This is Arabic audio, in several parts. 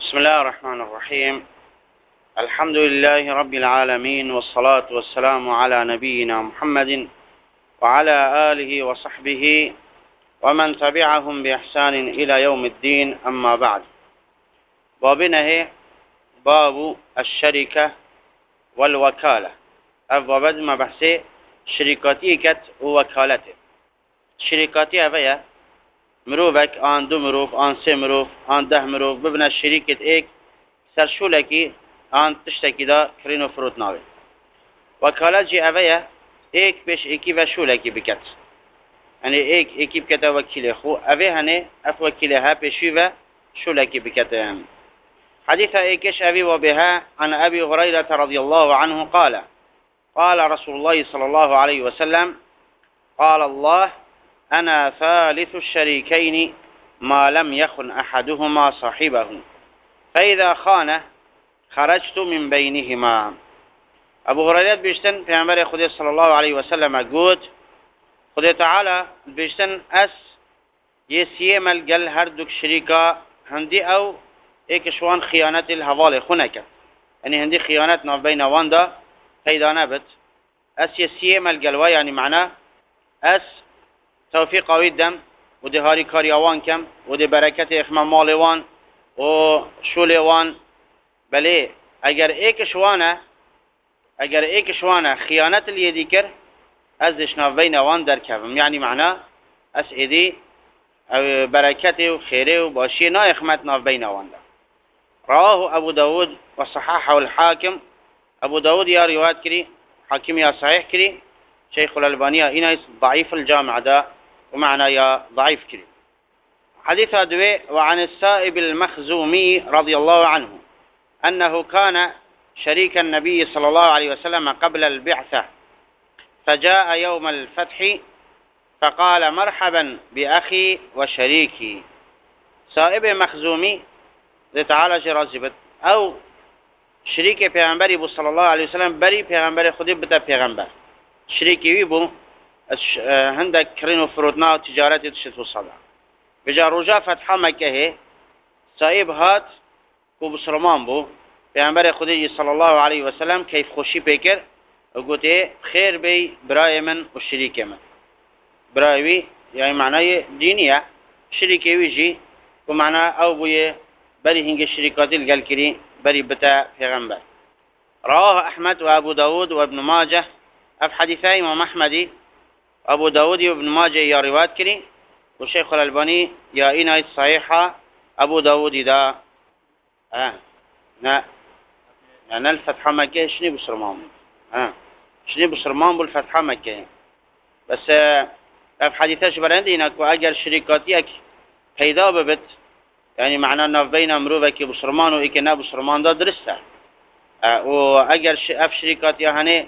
بسم الله الرحمن الرحيم. الحمد لله رب العالمين، والصلاة والسلام على نبينا محمد وعلى آله وصحبه ومن تبعهم بإحسان إلى يوم الدين. أما بعد، بابنه باب الشركة والوكالة. باب ما بحثه شركاتي كت ووكالته. شركاتي هذا مروفك آن دو مروف، آن سه مروف، آن 10 مروف ببنه شریکت ایک سرشولکی آن تشتکی دا کرین و فروت ناوی. وکالت جی اوه ایک پیش ایکی و شولکی بکت، یعنی ایکی بکت وکیل خو اوه هنه اف وکیله ها پیشوی و شولکی بکت. حديث ايكش أبي وبها عن أبي هريرة رضي الله عنه قال قال رسول الله صلى الله عليه وسلم قال الله أنا ثالث الشريكين ما لم يخن أحدهما صاحبه فإذا خانه خرجت من بينهما. أبو هريرة بيشتن في عمر خدي صلى الله عليه وسلم قوت خدي تعالى بيشتن أس يسيم الجل هردك شريكا هندي أو إيكشوان خيانة الهوال خنك، يعني هندي خيانتنا بين واندا فإذا نبت أس يسيم الجلوة، يعني معناه أس توفيق قوي الدم وده هاري كاريوان كم وده بركة إخمام مالوان وشولوان. بله اگر ایک شوانه خیانت اليدي كر ازش نافين وان در كفم، يعني معناه اس ايدي بركته وخيره وباشي نا اخمت نافين وان. رواه ابو داود وصححه الحاكم. ابو داود يا روايات كري، حاكم يا صحيح كري، شيخ الألباني إنه ضعيف الجامع ده ومعنى يا ضعيف كري. حديث دوي وعن السائب المخزومي رضي الله عنه أنه كان شريك النبي صلى الله عليه وسلم قبل البعثة، فجاء يوم الفتح فقال مرحبا بأخي وشريكي. سائب مخزومي ذي تعالى جرازبت أو شريك پیغمبری صلى الله عليه وسلم بري پیغمبر خودی بتا پیغمبر شريكي ويبو هندك كرين وفروتنا وتجارات تشت وصلا. بجا رجا فتح مكة سائب هات و بسرمان بو پیغمبر خودی صلى الله عليه وسلم كيف خوشي بكر وقلت خير بي براي من وشريك من برايوي، يعني معناه دينية شريكي ويجي ومعناه او بوي بري هنگ شركات القل كري بري بتا پیغمبر. رواه أحمد وأبو داود وابن ماجه. اف حديثي امام احمدي ابو داود وابن ماجه يا روایت كري، والشيخ الألباني يا إناي الصحيحة ابو داود دا نا يعني الفتحة مكة شنو بسرمان شنو بسرمان بالفتحة مكة. بس اف حديثاش برندي انك اگر شركاتيك پیدا ببت، يعني معناه ناف بين امروفك بسرمان و ايكنا بسرمان دا درسته. و اگر اف شركاتي هنه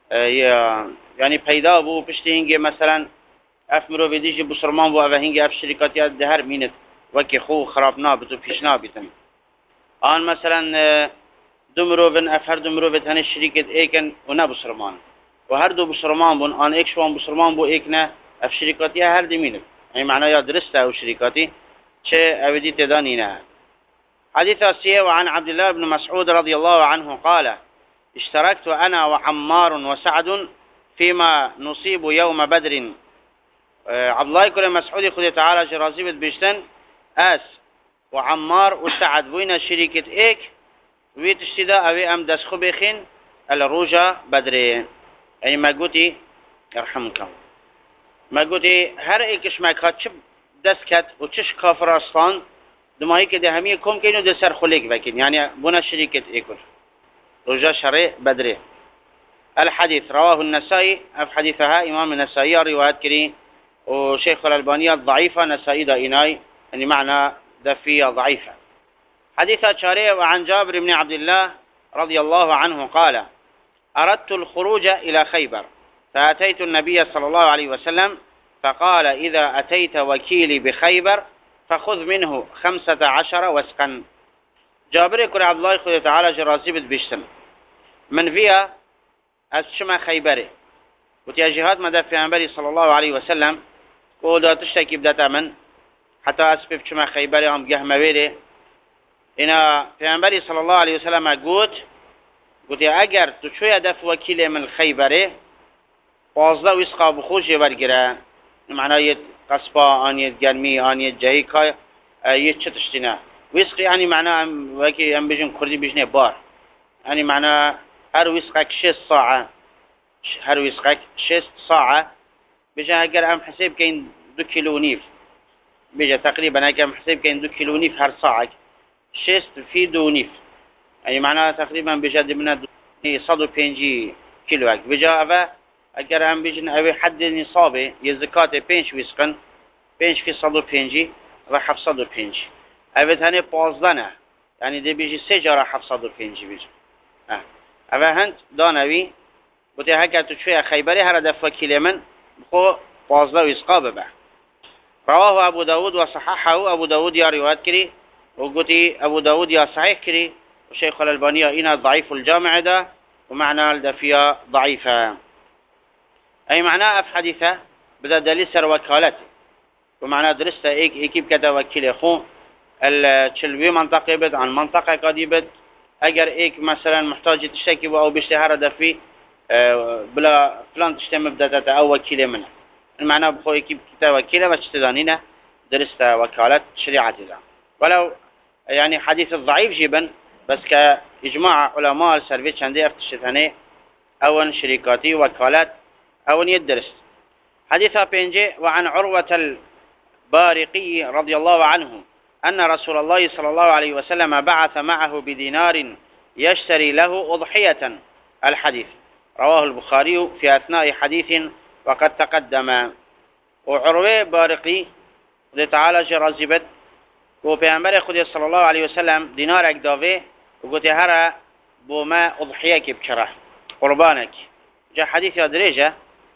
يعني پیدا بو پشتی هنگی مثلا اف مرو بدیج بسرمان بو او هنگی اف شركاتي دهر مينت وكي خو خراب نابت و پیش نابتن. آن مثلا دو مروفن اف هر دو مروفت هنه شركت ايكن و نه بسرمان و هر دو بسرمان بون آن ايك شوان بسرمان بو ايكنا اف شركاتي هر دي مينت، يعني معناه يا درسته او شركاتي چه اودي تداني نه. حديث السيه وعن عبد الله بن مسعود رضي الله عنه قال اشتركت أنا وعمار وسعد فيما نصيب يوم بدر. عبد الله كل مسعود خذ تعالى جرازيبت بيشتن أس وعمار وسعد وين شركة إيك ويتشتدا أوي أم دسخو بخين الروجا بدرين. يعني ما قلتي يرحمكم ما قلتي هر إيكش ما كات شب دسكت وتش كافر أصلا دماغي كده همية كم كينو دسر خليك بكين، يعني بنا شركة إيكل رجاء شرع بدري. الحديث رواه النسائي. في حديثها إمام النسائي رواية كريم وشيخ الألباني ضعيفة نسائي دا إناي، يعني معنى دفية ضعيفة. حديث شارع وعن جابر بن عبد الله رضي الله عنه قال أردت الخروج إلى خيبر فأتيت النبي صلى الله عليه وسلم فقال إذا أتيت وكيلي بخيبر فخذ منه 15 وسقا. جابر يقول عبد الله خذ تعالى جراسيبت بيشتم من فيها أسشما خيبري وتياجهات مدى في عنبري صلى الله عليه وسلم ودا تشتكي بداتا من حتى أسبب شما خيبري هم جهما بيري اینا پیامبری صلی الله علیه و سلم گفت اگر تو چوی دف وکیل من خیبره 15 وسقا بخوش برگره معنای قصبا آنیت گرمی آنیت جایی که یه چتشتینه وسق یعنی معنی وکی هم بجن کردی بجنه بار یعنی معنی هر وسقك 6 ساعة هر وسقك 6 ساعة بجا اگر هم حساب كين 2 كيلو ونيف بجا تقريبا اگر هم حساب كين 2 كيلو ونيف هر ساعة 6 في 2 ونيف يعني معناها تقريبا بجا دمنا 105 كيلو بجا أبا اگر هم بجن اوی حد نصابه يزكاة 5 وسقن 5 في 105 و 705 اوی تاني 15 يعني دي بيجي 3 جارة 705 بيجي اوه هند دانوی بوده هکر تو چوی خیبری هر دف وکیل من بخو 15 وسقا ببه رواه ابو داود و صححه ابو داود یا روایت کری و گوتی ابو داود یا صحیح کری و شیخ الالبانی اینا ضعیف الجامع ده و معنى الدفيا ضعيفة أي معناه في حديثة بدأ دليل سر وكالته ومعناه درسته إيكيب كده وكيل أخوه الشلوي منطقة بد عن منطقة قديبة اگر ایک مثلا محتاج تشتكي او بيشتهر دفي بلا فلان تشتم بدات او وكيل منه المعنى بخو يكيب كتاب وكيله ما تشتدانينه درست وكالة شريعة ذا ولو يعني حديث الضعيف جبا بس كإجماع علماء السربيت شندي افتشتاني اون شركاتي وكالات اون يدرس حديثها بينجي وعن عروة البارقي رضي الله عنه أن رسول الله صلى الله عليه وسلم بعث معه بدينار يشتري له أضحية الحديث رواه البخاري في أثناء حديث وقد تقدم وعروة بارقي قد تعالى جرازبت وبيعنبر خدي صلى الله عليه وسلم دينارك داوه وقد هرى بوما أضحيك بكره قربانك جاء حديث يدريجة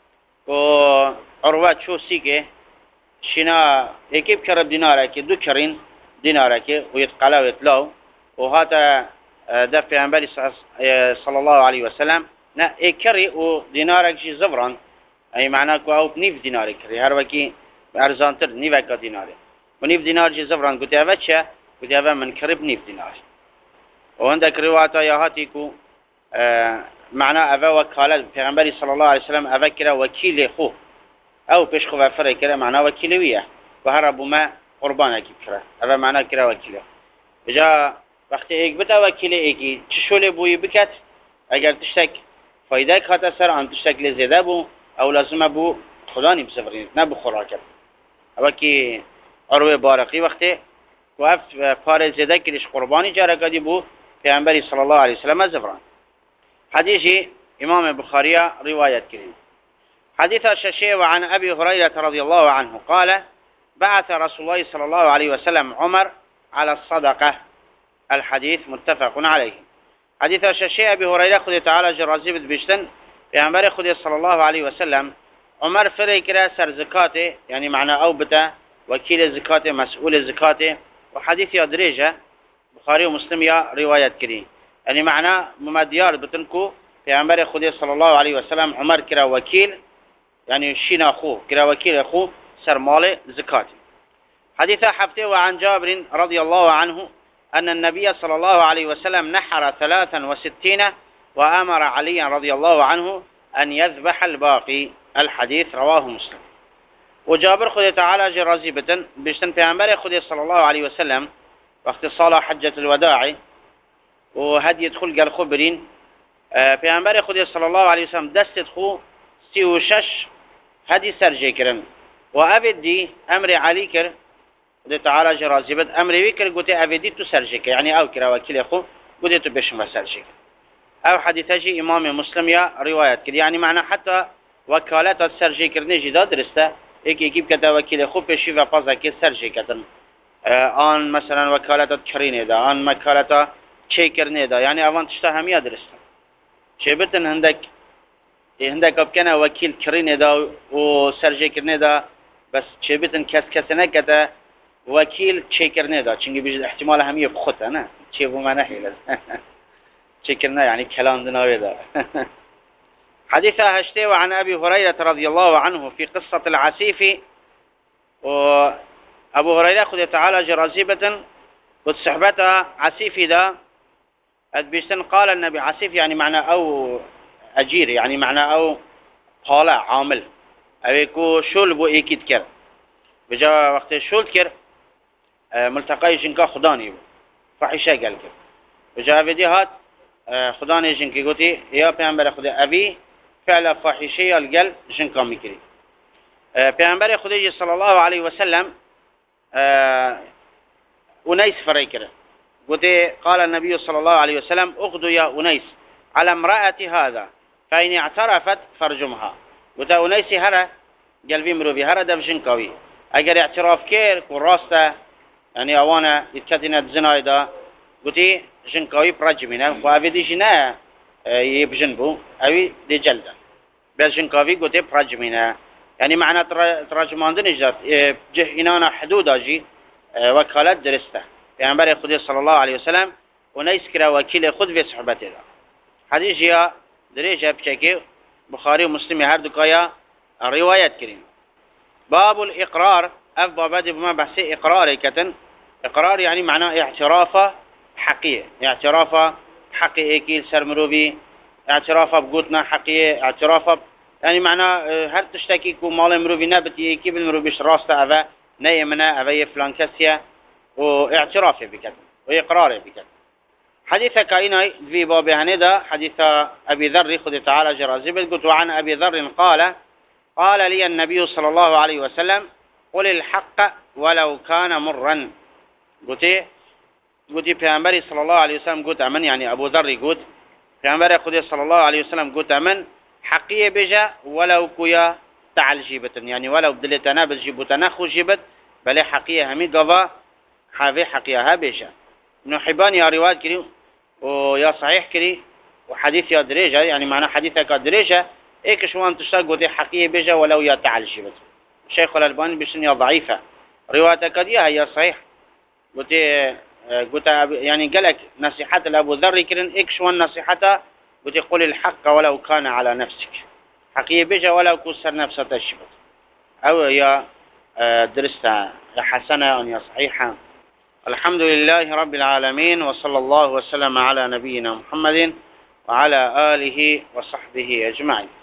وعروة شو سيكي شنا يكيب كرب دينارك دو كرين دينارك ويتقلا ويتلاو وهذا دفع عن صلى الله عليه وسلم نا كري ودينارك شي زفران أي معناه كواو نيف دينارك كري هر وكي أرزانتر نيفك ديناري ونيف دينار شي زفران قلت يا بتشا قلت يا من كرب نيف دينار وعندك رواية يهاتيكو معناه أبا وكالة پیغمبر صلى الله عليه وسلم أبا كرا وكيل خو او پیش خو فرق كرا معناه وكيلوية وهربوا ما قربانك بكرة هذا معناه كرا وكيله بجا وقت ایک بتا وکیل ایکی چشوله بوی بکت اگر تشتک فایده کات سر آن تشتک لزیده بو او لازم بو خدا نیم سفرین نه بو خوراکت اما که عروه بارقی وقتی وقت پار زیده کلیش قربانی جاره کدی بو پیامبری صلی الله علیه وسلم زفران حدیثی امام بخاری روایت کرد حديث الشاشي وعن أبي هريرة رضي الله عنه قال بعث رسول الله صلى الله عليه وسلم عمر على الصدقة الحديث متفق عليه حديث الشاشي أبي هريرة خذ تعالى جرازيبت بيشتن بأنبار خذ صلى الله عليه وسلم عمر فريكرا سر زكاته يعني معنى أوبته وكيل زكاته مسؤول زكاته وحديث يدريجة بخاري ومسلم يا رواية كريم يعني معنى ممديار بتنكو بأنبار خذ صلى الله عليه وسلم عمر كرا وكيل يعني شينا أخوه كرا وكيل أخوه سر مال زكاة حديث حفته وعن جابر رضي الله عنه أن النبي صلى الله عليه وسلم نحر 63 وأمر علي رضي الله عنه أن يذبح الباقي الحديث رواه مسلم وجابر خذ تعالى جرازي بشتن بأنبار خذ صلى الله عليه وسلم وقت صلاة حجة الوداع وهدي يدخل قال خبرين بأنبار خذ صلى الله عليه وسلم دست خو 36 هدي سرجي كرن وأبدي أمر علي كر خذ تعالى جرازي أمر ويكر قلت أبدي تسرجيك يعني أو كرا وكيل أخو قلت بشم سرجيك أو حديثي إمام مسلم يا روايات كده يعني معنى حتى وكالات السرجي كرني جدا درسته يجيب كده وكيل أخو بشي وبازا كي سرجي كتن آن مثلا وكالات كرينه ده آن وكالات شيء كرنه ده يعني أوان تشتا هم يدرسته شيء بتن هندك أبكنا وكيل كرينه ده وسرجي كرنه ده بس شيء بتن كسنة كده وكيل شيء كرنه ده چنگي بيجد احتمال هم يبخط أنا شيء بما نحيل شكرنا يعني كلام دناوي ده حديث هشتي وعن أبي هريرة رضي الله عنه في قصة العسيف وأبو هريرة خذ تعالى جرازيبة قلت صحبته عسيفي ده أدبيشتن قال النبي عسيف يعني معنى أو أجير يعني معنى أو طالع عامل أبيكو شول بو إيكيد كر بجا وقت شول كر ملتقى جنكا خداني فحشة قال كر بجا فيدي هات خداني جنكي قلتي يا پیغمبر خدا أبي فعل فاحشة القل جنكا مكري پیغمبر خدا صلى الله عليه وسلم أنيس فريكره قلت قال النبي صلى الله عليه وسلم اغدو يا أنيس على امرأة هذا فإن اعترفت فرجمها قلت أنيس هرا قلبي مروبي هرا دفجنكوي اگر اعتراف كير كون راسته يعني اوانا يتكتنا الزنا دا قلت جنكوي برجمنا وافي دي جنا يبجنبو اوي دي جلده بس جنكوي قلت برجمنا يعني معنى ترجمان دنجات جه انانا حدود اجي وكالات درسته پیغمبر خدا صلی الله علیه وسلم ونیس کرا وکیل خود به صحبت دا حدیث یا درجه بچکی بخاری و مسلم هر دو کایا روایت کریم باب الاقرار اف باب بما بحث اقرار كتن اقرار يعني معناه اعتراف حقيقي اعتراف حقيقي كيل سرمروبي اعتراف بقوتنا حقيقي اعتراف يعني معناه هل تشتكي كو مال مروبي نبتي كيف المروبيش راسته افا نيمنا افا فلان كسيه واعترافه بكتن وإقراره بكتن حديث كايناي في باب هندا حديث أبي ذر خذ تعالى جرازبت قلت عن أبي ذر قال لي النبي صلى الله عليه وسلم قل الحق ولو كان مرا قلت پیغمبر صلى الله عليه وسلم قلت أمن يعني أبو ذر قلت پیغمبر خذ صلى الله عليه وسلم قلت أمن حقية بجا ولو كيا تعال جيبتن يعني ولو بدلتنا بالجيبتنا خو جيبت بل حقية همي قضاء حافي حقيقها بيشا ابن حبان يا روايات كري ويا صحيح كري وحديث يا درجة يعني معنى حديثك درجة ايك شوان تشتاق قلت حقيقة بيشا ولو يا تعال شبت الشيخ الألباني بيشن يا ضعيفة روايتك دي هي صحيح قلت يعني قالك نصيحة لأبو ذر كرن ايك شوان نصيحته قلت قل الحق ولو كان على نفسك حقيقة بيشا ولو كسر نفسك الشبت او يا درستها حسنة أو يا صحيحة الحمد لله رب العالمين وصلى الله وسلم على نبينا محمد وعلى آله وصحبه أجمعين.